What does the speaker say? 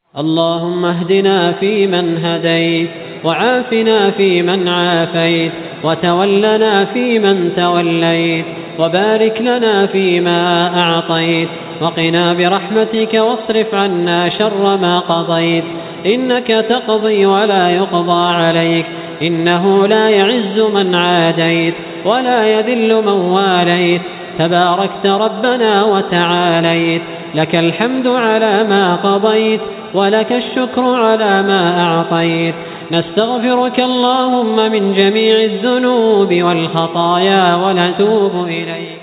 اللهم اهدنا فيمن هديت، وعافنا فيمن عافيت، وتولنا فيمن توليت، وبارك لنا فيما أعطيت، وقنا برحمتك واصرف عنا شر ما قضيت، إنك تقضي ولا يقضى عليك، إنه لا يعز من عاديت ولا يذل من واليت، تباركت ربنا وتعاليت، لك الحمد على ما قضيت ولك الشكر على ما أعطيت. نستغفرك اللهم من جميع الذنوب والخطايا ونتوب إليك.